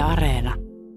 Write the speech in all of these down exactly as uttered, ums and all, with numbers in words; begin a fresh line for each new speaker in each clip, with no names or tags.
Areena.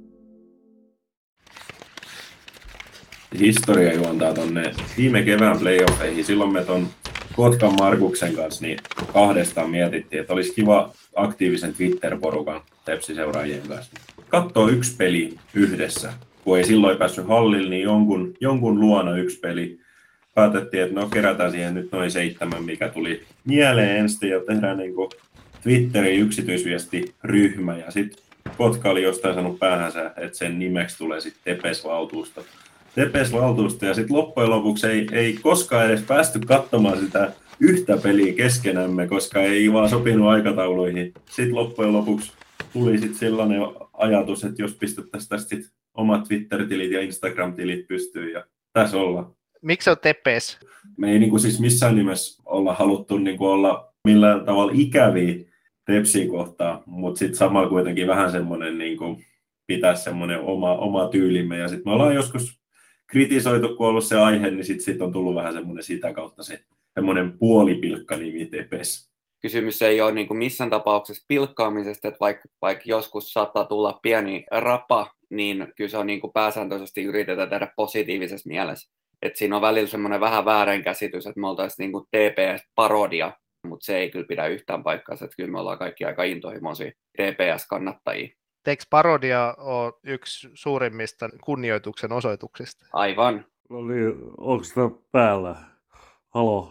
Historia juontaa tonne viime kevään playoffeihin. Silloin me ton Kotkan Markuksen kanssa niin kahdestaan mietittiin, että olisi kiva aktiivisen Twitter-porukan Tepsi-seuraajien kanssa katsoo yksi peli yhdessä. Kun ei silloin päässyt hallille, niin jonkun, jonkun luona yksi peli. Päätettiin, että no kerätään siihen nyt noin seitsemän, mikä tuli mieleen ensin ja tehdään niin kuin Twitterin yksityisviestiryhmä. Ja sitten Kotka oli jostain sanonut päähänsä, että sen nimeksi tulee sitten Tepes-valtuusto. Tepes-valtuusto ja sitten loppujen lopuksi ei, ei koskaan edes päästy katsomaan sitä yhtä peliä keskenämme, koska ei vaan sopinut aikatauluihin. Sitten loppujen lopuksi tuli sitten sellainen ajatus, että jos pistettäisiin tästä sit omat Twitter-tilit ja Instagram-tilit pystyyn ja tässä ollaan.
Miksi on Tepes?
Me ei niinku siis missään nimessä olla haluttu niinku olla millään tavalla ikäviä Tepsiin kohtaan, mutta sitten samalla kuitenkin vähän semmoinen niinku pitää semmoinen oma, oma tyylimme. Ja sitten me ollaan joskus kritisoitu, kun on ollut se aihe, niin sitten sit on tullut vähän semmoinen sitä kautta se semmoinen puolipilkka-nimi Tepes.
Kysymys ei ole niin kuin missään tapauksessa pilkkaamisesta, että vaikka, vaikka joskus saattaa tulla pieni rapa, niin kyllä se on niin kuin pääsääntöisesti yritetään tehdä positiivisessa mielessä. Et siinä on välillä semmoinen vähän väärinkäsitys, että me oltaisiin niin kuin T P S-parodia, mutta se ei kyllä pidä yhtään paikkaansa, että kyllä me ollaan kaikki aika intohimoisia T P S-kannattajia.
Eikö parodia ole yksi suurimmista kunnioituksen osoituksista?
Aivan.
No niin, onko tämä päällä? Halo?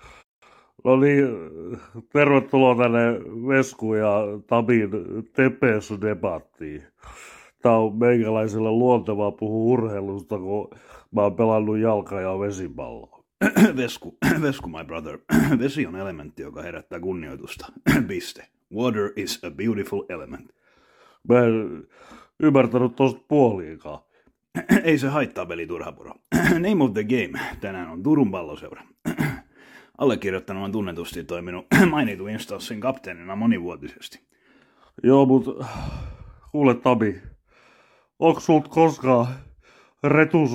No niin, tervetuloa tänne Vesku ja Tabin Tepes-debattiin. Tämä on meikäläiselle luontevaa puhua urheilusta, kun mä oon pelannut jalka- ja vesipalloa.
Vesku, Vesku my brother. Vesi on elementti, joka herättää kunnioitusta. Piste. Water is a beautiful element.
Mä en ymmärtänyt tosta puoliinkaan.
Ei se haittaa, veli Turhapuro. Name of the game. Tänään on Turun palloseura. Allekirjoittanut on tunnetusti toiminut mainittu instanssin kapteenina monivuotisesti.
Joo, mut kuule Tabi, onko sulta koskaan retus,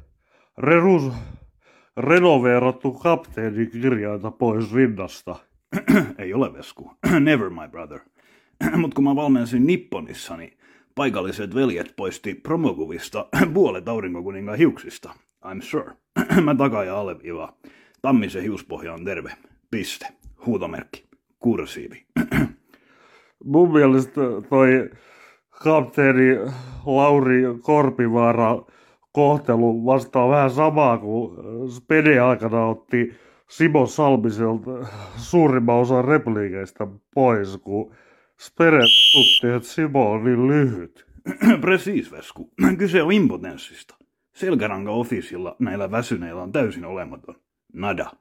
rerus, renoveerattu kapteenikirjainta pois rinnasta?
Ei ole, Vesku. Never, my brother. Mut kun mä valmensin Nipponissa, niin paikalliset veljet poisti promokuvista puolet aurinkokuninkaan hiuksista. I'm sure. Mä takaa ja alleviivaa. Tammisen hiuspohja on terve. Piste. Huutomerkki. Kursiivi.
Mun mielestä toi kapteeni Lauri Korpivaara kohtelu vastaa vähän samaa kuin Spede aikana otti Simo Salmiselta suurimman osan repliikeistä pois, kun Spede tutti, että Simo on niin lyhyt.
Precis, Vesku. Kyse on impotenssista. Selkäranka officialla näillä väsyneillä on täysin olematon. Nada.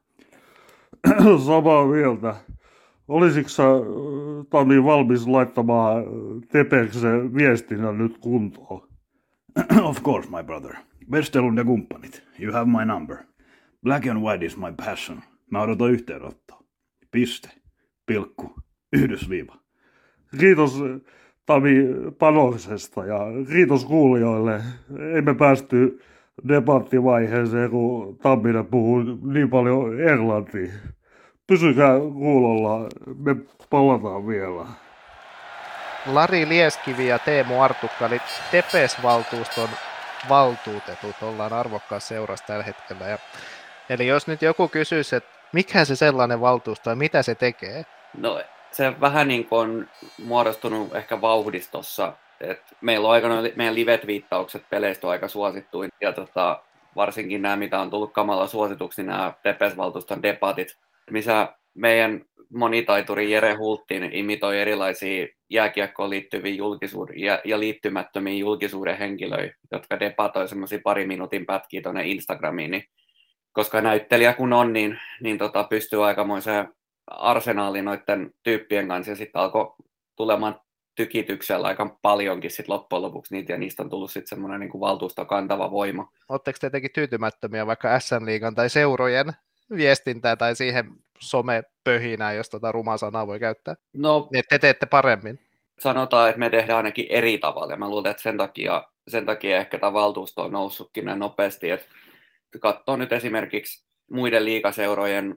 Samaa mieltä. Olisitko sä, Tami, valmis laittamaan Tepeksen viestinnän nyt kuntoon?
Of course, my brother. Westerlund ja kumppanit. You have my number. Black and white is my passion. Mä odotan yhteenottoa. Piste. Pilkku. Yhdysviiva.
Kiitos Tami panoksesta ja kiitos kuulijoille. Emme päästy debattivaiheeseen, kun Tamminen puhuu niin paljon englantia. Pysykää kuulolla, me palataan vielä.
Lari Lieskivi ja Teemu Artukka, eli Tepes-valtuuston valtuutetut, ollaan arvokkaassa seurassa tällä hetkellä. Ja, eli jos nyt joku kysyisi, että mikä se sellainen valtuusto ja mitä se tekee?
No se vähän niin kuin on muodostunut ehkä vauhdistossa. Et meillä on aika meidän live-twiittaukset peleistä on aika suosittuin. Ja tota, varsinkin nämä, mitä on tullut kamala suosituksi, niin nämä Tepes-valtuuston debatit, missä meidän monitaituri Jere Hultin imitoi erilaisia jääkiekkoon liittyviä julkisuuden ja, ja liittymättömiä julkisuuden henkilöitä, jotka debatoi semmoisia pari minuutin pätkiä tuonne Instagramiin, niin, koska näyttelijä kun on, niin, niin tota, pystyy aikamoiseen arsenaaliin noiden tyyppien kanssa, ja sitten alkoi tulemaan tykityksellä aika paljonkin sit loppujen lopuksi niitä, ja niistä on tullut sitten semmoinen niin kuin valtuuston kantava voima.
Oletteko te jotenkin tyytymättömiä vaikka S M-liigan tai seurojen viestintää tai siihen somepöhinään, jos tota rumaa sanaa voi käyttää?
No,
niin te teette paremmin.
Sanotaan, että me tehdään ainakin eri tavalla, ja mä luulen, että sen takia, sen takia ehkä tämä valtuusto on noussutkin näin nopeasti, että katsoo nyt esimerkiksi muiden liigaseurojen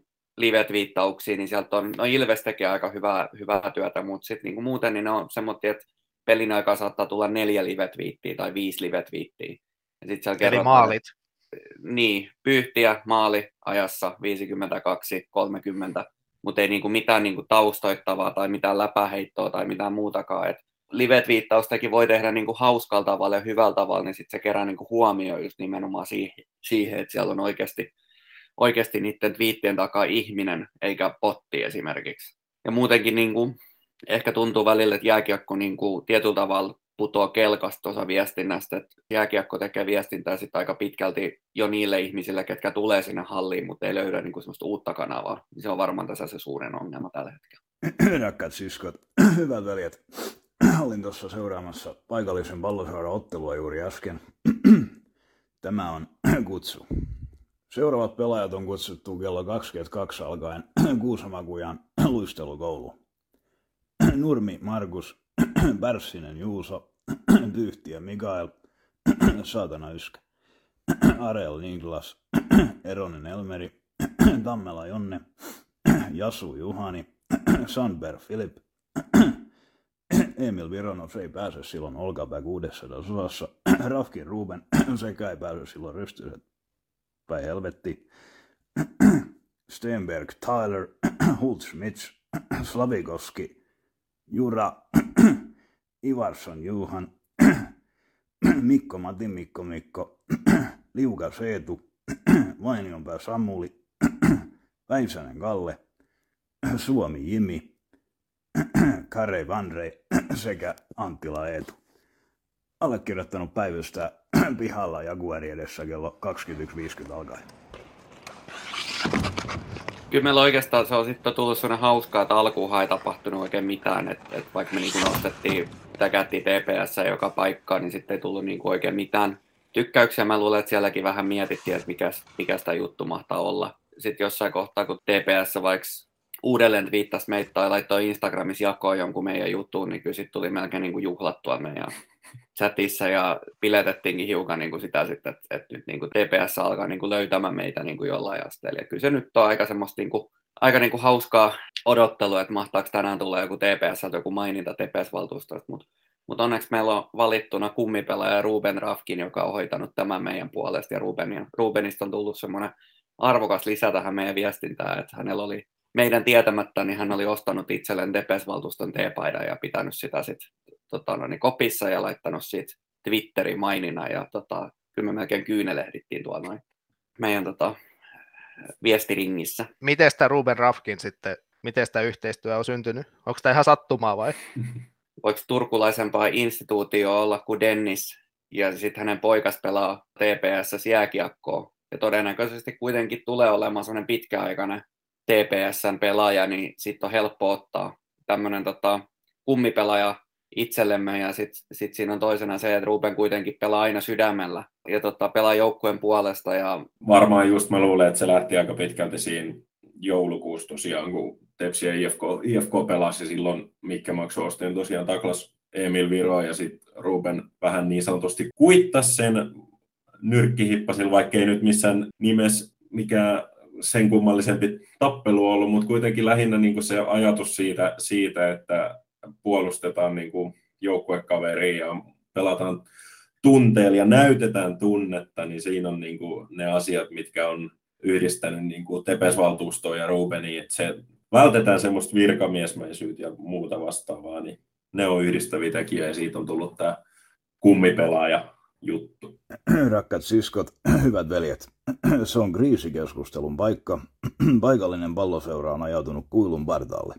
live-twiittauksia, niin sieltä on, no Ilves tekee aika hyvää, hyvää työtä, mutta sitten niin muuten niin ne on semmoinen, että pelin aikaa saattaa tulla neljä live-twiittiä tai viisi live-twiittiä. Ja sit siellä
Eli
kerrotaan,
maalit.
niin, pyyhtiä maali ajassa viisikymmentäkaksi kolmekymmentä, mutta ei niinku mitään niinku taustoittavaa tai mitään läpäheittoa tai mitään muutakaan. Et live-twiittaustakin voi tehdä niinku hauskalla tavalla ja hyvällä tavalla, niin sitten se kerää niinku huomioon just nimenomaan siihen, siihen että siellä on oikeasti, oikeasti niiden twiittien takaa ihminen eikä botti esimerkiksi. Ja muutenkin niinku, ehkä tuntuu välillä, että jääkiekko niinku tietyllä tavalla putoaa kelkasta tuossa viestinnästä, että jääkiekko tekee viestintää sitten aika pitkälti jo niille ihmisille, ketkä tulee sinne halliin, mutta ei löydä niinku semmoista uutta kanavaa. Se on varmaan tässä se suurin ongelma tällä hetkellä.
Rakkaat siskot, hyvät veljet. Olin tuossa seuraamassa paikallisen palloseuran ottelua juuri äsken. Tämä on kutsu. Seuraavat pelaajat on kutsuttu kello kaksikymmentäkaksi alkaen Kuusamakujan luistelukouluun. Nurmi Markus, Pärssinen Juuso, Pyyhtiä Mikael, Saatana Yskä, Arel Niklas, Eronen Elmeri, Tammela Jonne, Jasu Juhani, Sandberg Filip, Emil Vironov ei pääse silloin olkapää kuudessadas osassa, Rafkin Ruben sekä ei pääse silloin rystyset päin helvetti, Stenberg Tyler, Hult Schmitz, Slavikoski, Jura, Ivarsson Juhan, Mikko Mati Mikko Mikko, Liukas Eetu, Vainionpää Samuli, Väisänen Kalle, Suomi Jimi, Kare Vandrei sekä Anttila Eetu. Allekirjoittanut päivystää pihalla Jaguari edessä kello kaksikymmentäyksi viisikymmentä alkaen.
Kyllä meillä oikeastaan se on sitten tullut sellainen hauskaa, että alkuunhan ei tapahtunut oikein mitään, että et vaikka me niinku nostettiin, täkättiin T P S joka paikkaan, niin sitten ei tullut niinku oikein mitään tykkäyksiä. Mä luulen, että sielläkin vähän mietittiin, että mikä, mikä sitä juttu mahtaa olla. Sitten jossain kohtaa, kun T P S vaikka uudelleen twiittasi meitä tai laittoi Instagramissa jakoon jonkun meidän juttuun, niin kyllä sitten tuli melkein niinku juhlattua meidän chatissa ja piletettiinkin hiukan niin kuin sitä sitten, että, että nyt niin kuin T P S alkaa niin kuin löytämään meitä niin kuin jollain asteella. Ja kyllä se nyt on aika semmoista niin kuin, aika niin kuin hauskaa odottelua, että mahtaako tänään tulla joku T P S, joku maininta T P S-valtuustosta, mutta mut onneksi meillä on valittuna kummipelaaja Ruben Rafkin, joka on hoitanut tämän meidän puolesta, ja Ruben, Rubenista on tullut semmoinen arvokas lisä tähän meidän viestintään, että hänellä oli meidän tietämättä, niin hän oli ostanut itselleen T P S-valtuuston T-paidan ja pitänyt sitä sitten tota, no, niin kopissa ja laittanut siitä Twitterin maininnan ja tota, kyllä me melkein kyynelehdittiin tuolla noin meidän tota, viestiringissä.
Miten sitä Ruben Rafkin sitten, miten sitä yhteistyö on syntynyt? Onko tämä ihan sattumaa vai?
Voiko turkulaisempaa instituutio olla kuin Dennis ja sitten hänen poikas pelaa T P S jääkiekkoa ja todennäköisesti kuitenkin tulee olemaan sellainen pitkäaikainen T P S:n pelaaja, niin sitten on helppo ottaa tämmöinen tota, kummipelaaja itsellemme, ja sitten sit siinä on toisena se, että Ruben kuitenkin pelaa aina sydämellä, ja tota, pelaa joukkueen puolesta. Ja
varmaan just mä luulen, että se lähti aika pitkälti siinä joulukuussa tosiaan, kun Tepsi ja I F K, I F K pelasi, ja silloin Mikke Maksu Osteen tosiaan taklas Emil Viroa, ja sitten Ruben vähän niin sanotusti kuittasi sen nyrkkihippasilla, vaikka ei nyt missään nimessä mikään sen kummallisempi tappelu ollut, mutta kuitenkin lähinnä niin kuin se ajatus siitä, siitä että puolustetaan niin kuin joukkuekaveria ja pelataan tunteella ja näytetään tunnetta, niin siinä on niin kuin ne asiat, mitkä on yhdistänyt niin kuin T P S-valtuustoa ja Rubenia, että se vältetään semmoista virkamiesmäisyyttä ja muuta vastaavaa, niin ne on yhdistäviä tekijöitä ja siitä on tullut tämä kummipelaaja juttu.
Rakkaat siskot, hyvät veljet, se on kriisikeskustelun paikka. Paikallinen palloseura on ajautunut kuilun partaalle.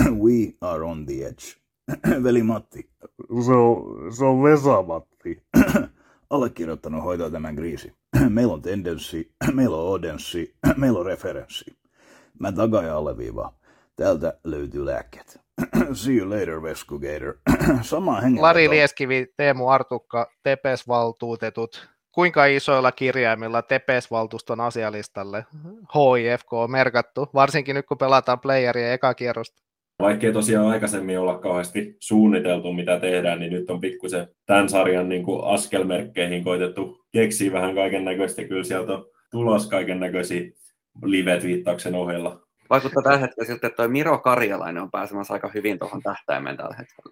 We are on the edge. Veli Matti.
Se on, se on Vesa-Matti.
Allekirjoittanut hoitaa tämän kriisi. Meillä on tendenssi, meillä on odenssi, meillä on referenssi. Mä takaa ja alleviivaa. Täältä löytyy lääkkeet. See you later, Vesku Gator. Sama hengen.
Lari Lieskivi, Teemu Artukka, T P S-valtuutetut. Kuinka isoilla kirjaimilla T P S-valtuuston asialistalle H I F K on merkattu, varsinkin nyt kun pelataan playeria eka kierrosta?
Vaikkei tosiaan aikaisemmin olla kauheasti suunniteltu, mitä tehdään, niin nyt on pikkusen tämän sarjan niin kuin askelmerkkeihin koitettu keksiä vähän kaiken näköistä. Kyllä sieltä on tulos kaiken näköisiä live-twiittauksen ohella.
Vaikuttaa tällä hetkellä siltä, että toi Miro Karjalainen on pääsemässä aika hyvin tuohon tähtäimeen tällä hetkellä.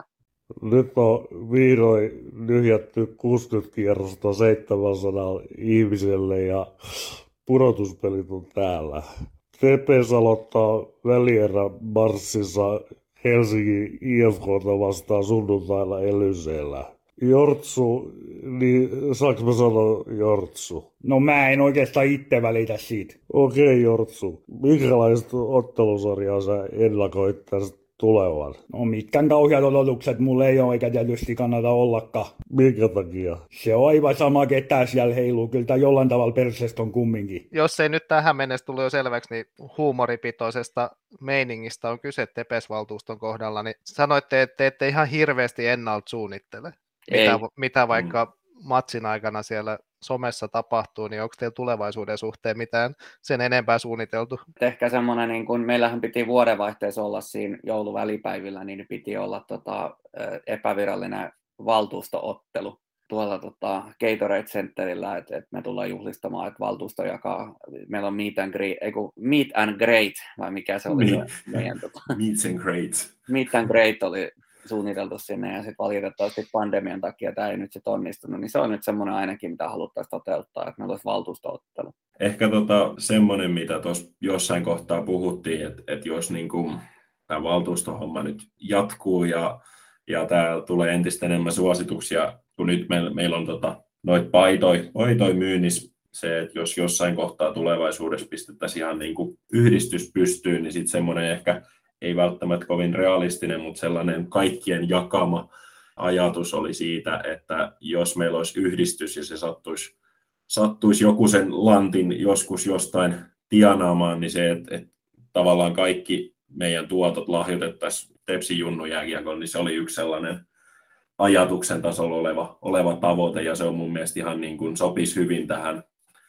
Nyt on vihdoin lyhjätty kuusikymmentä kierrosta seitsemänsataa ihmiselle ja pudotuspelit on täällä. T P S aloittaa välierä marssissa Helsingin I F K:ta vastaan sunnuntaina Elyseellä. Jortsu, niin saanko mä sanoa Jortsu?
No mä en oikeastaan itse välitä siitä.
Okei Jortsu, minkälaiset ottelusarjaa sä ennakoit tästä tulevan?
No mitkään kauheat odotukset mulle ei ole, eikä tietysti kannata ollakaan.
Minkä takia?
Se on aivan sama, ketä siellä heiluu. Kyllä tää jollain tavalla persestä on kumminkin.
Jos ei nyt tähän mennessä tullut jo selväksi, niin huumoripitoisesta meiningistä on kyse Tepes-valtuuston kohdalla, niin sanoitte, että te ette ihan hirveästi ennalta suunnittele. Mitä, mitä vaikka matsin aikana siellä somessa tapahtuu, niin onko teillä tulevaisuuden suhteen mitään sen enempää suunniteltu?
Ehkä semmoinen, niin kun meillähän piti vuodenvaihteessa olla siinä jouluvälipäivillä, niin piti olla tota, epävirallinen valtuustoottelu tuolla tota, Gatorade Centerillä, että et me tullaan juhlistamaan, että valtuusto jakaa, meillä on meet and greet, eiku, meet and great, vai mikä se oli
Meet,
meidän tota,
meet and great.
Meet and great oli suunniteltu sinne, ja sitten valitettavasti pandemian takia tämä ei nyt sit onnistunut, niin se on nyt semmoinen ainakin, mitä haluttaisiin toteuttaa, että meillä olisi valtuustoottelu.
Ehkä tota, semmoinen, mitä tuossa jossain kohtaa puhuttiin, että, että jos niin kuin, tämä valtuustohomma nyt jatkuu ja, ja tämä tulee entistä enemmän suosituksia, kun nyt meillä, meillä on tota, noita paitoja, paitoja myynnissä, se, että jos jossain kohtaa tulevaisuudessa pistettäisiin ihan niin kuin yhdistys pystyyn, niin sitten semmoinen ehkä ei välttämättä kovin realistinen, mutta sellainen kaikkien jakama ajatus oli siitä, että jos meillä olisi yhdistys ja se sattuisi, sattuisi joku sen lantin joskus jostain tienaamaan, niin se, että, että tavallaan kaikki meidän tuotot lahjoitettaisiin Tepsin junnujääkiekon, niin se oli yksi sellainen ajatuksen tasolla oleva, oleva tavoite, ja se on mun mielestä ihan niin kuin sopisi hyvin tähän,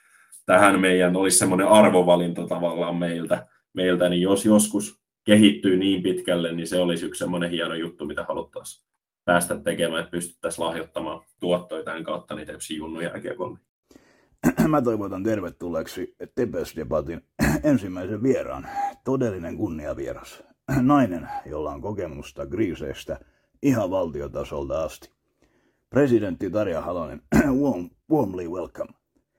tähän meidän, olisi semmoinen arvovalinta tavallaan meiltä, meiltä, niin jos joskus kehittyy niin pitkälle, niin se olisi yksi semmoinen hieno juttu, mitä haluttaisiin päästä tekemään, että pystyttäisiin lahjoittamaan tuottoja tämän kautta niin Tepsin junnujääkiekolle.
Mä toivotan tervetulleeksi Tepes-debatin ensimmäisen vieraan. Todellinen kunniavieras. Nainen, jolla on kokemusta kriiseistä ihan valtiotasolta asti. Presidentti Tarja Halonen, warm, warmly welcome.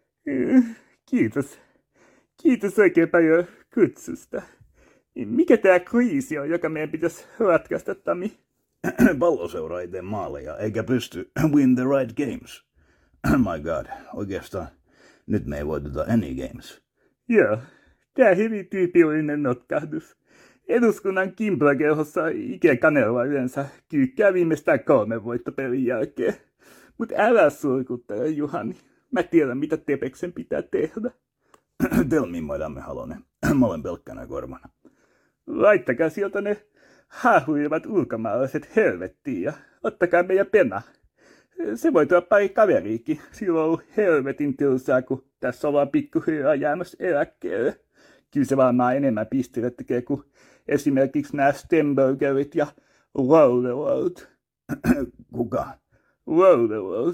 Kiitos. Kiitos oikein paljon kutsusta. Mikä tää kriisi on, joka meidän pitäisi ratkaista, Tami?
Palloseura ei tee maaleja, eikä pysty win the right games. My god, oikeastaan nyt me ei voiteta any games.
Joo, tää hyvin tyypillinen notkahdus. Eduskunnan kimplakerhossa Ike Kanerva yleensä kyykkää viimeistään kolmen voittopelin jälkeen. Mut älä surkuttele, Juhani. Mä tiedän, mitä Tepeksen pitää tehdä.
Tell me, Madame Halonen. Mä olen pelkkänä korvana.
Laittakaa sieltä ne haahuilevat ulkomaalaiset helvettiin ja ottakaa meidän pena. Se voi tuoda pari kaveriikin. Silloin on ollut helvetin tylsää, kun tässä ollaan pikkuhiljaa jäämässä eläkkeelle. Kyllä se varmaan enemmän pisteitä tekee kuin esimerkiksi nämä Stemburgerit ja Rollerworld.
Kuka?
Rollerworld.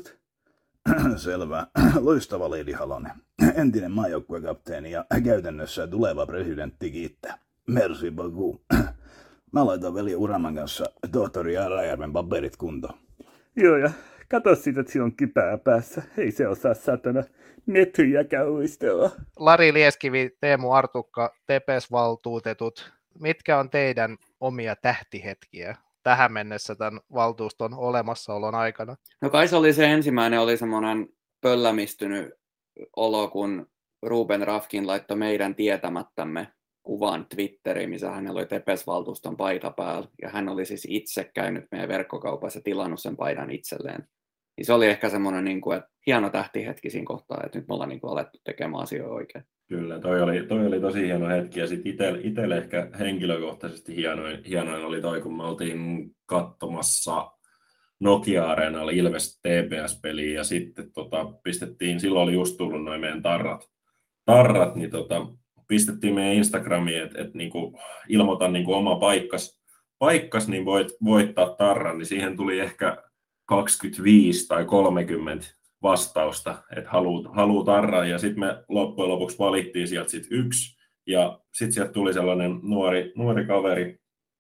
Selvä. Loistava Lady Halonen. Entinen maajoukkuekapteeni ja käytännössä tuleva presidentti kiittää. Merci beaucoup. Mä laitan veli Uraman kanssa tohtori Rajärven paperit kuntoon.
Joo, ja kato siitä, että siinä on kypää päässä. Ei se osaa satana metriäkään uistella.
Lari Lieskivi, Teemu Artukka, Tepes-valtuutetut. Mitkä on teidän omia tähtihetkiä tähän mennessä tämän valtuuston olemassaolon aikana?
No kai se oli se ensimmäinen, oli semmoinen pöllämistynyt olo, kun Ruben Rafkin laittoi meidän tietämättämme kuvan Twitteriin, missä hänellä oli Tepes-valtuuston paita päällä, ja hän oli siis itse käynyt meidän verkkokaupassa ja tilannut sen paidan itselleen. Niin se oli ehkä semmoinen niin kuin, että hieno tähtihetki siinä kohtaa, että nyt me ollaan niin kuin alettu tekemään asioita oikein.
Kyllä, toi oli, toi oli tosi hieno hetki, ja sitten itselle, itselle ehkä henkilökohtaisesti hienoin, hienoin oli toi, kun me oltiin katsomassa Nokia-areenalla Ilves T P S-peliä, ja sitten tota, pistettiin, silloin oli just tullut noin meidän tarrat, tarrat niin tota, pistettiin meidän Instagramiin, että et, niinku, ilmoitan niinku oma paikkas, paikkas, niin voit voittaa tarran, niin siihen tuli ehkä kaksikymmentäviisi tai kolmekymmentä vastausta, että haluu, haluu tarraa, ja sitten me loppujen lopuksi valittiin sieltä sit yksi, ja sitten sieltä tuli sellainen nuori, nuori kaveri,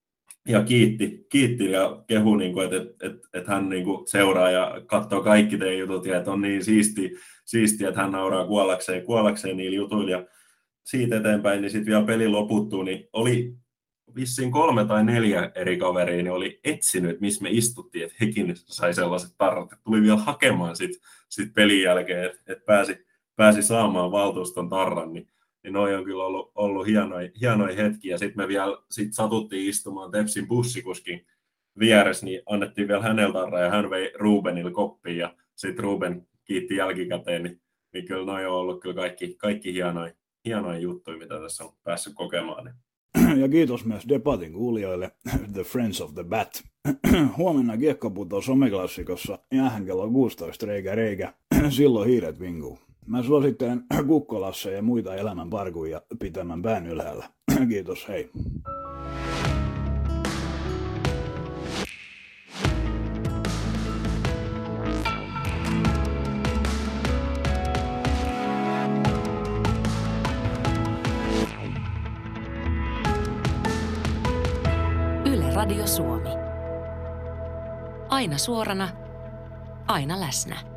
ja kiitti, kiitti ja kehui, niin että et, et, et hän niin kuin seuraa ja katsoo kaikki teidän jutut ja että on niin siisti, siisti, että hän nauraa kuollakseen, kuollakseen niillä jutuilla. Ja siitä eteenpäin, niin sitten vielä peli loputtuu, niin oli vissiin kolme tai neljä eri kaveria, niin oli etsinyt, missä me istuttiin, että hekin sai sellaiset tarrat, että tuli vielä hakemaan sitten sit pelin jälkeen, että et pääsi, pääsi saamaan valtuuston tarran, niin, niin noi on kyllä ollut, ollut hienoja, hienoja hetkiä. Ja sitten me vielä sit satuttiin istumaan Tepsin bussikuskin vieressä, niin annettiin vielä hänellä tarra ja hän vei Rubenille koppiin ja sitten Ruben kiitti jälkikäteen, niin, niin kyllä noi on ollut kyllä kaikki, kaikki hienoja, hienoja juttuja, mitä tässä on päässyt kokemaan.
Ja kiitos myös debatin kuulijoille, The Friends of the Bat. Huomenna kiekko putoo someklassikossa jäähän kello kuusitoista reikä reikä. Silloin hiiret vinkuu. Mä suosittelen Kukkolassa ja muita elämän parkuja pitämään pään ylhäällä. Kiitos, hei.
Radio Suomi. Aina suorana, aina läsnä.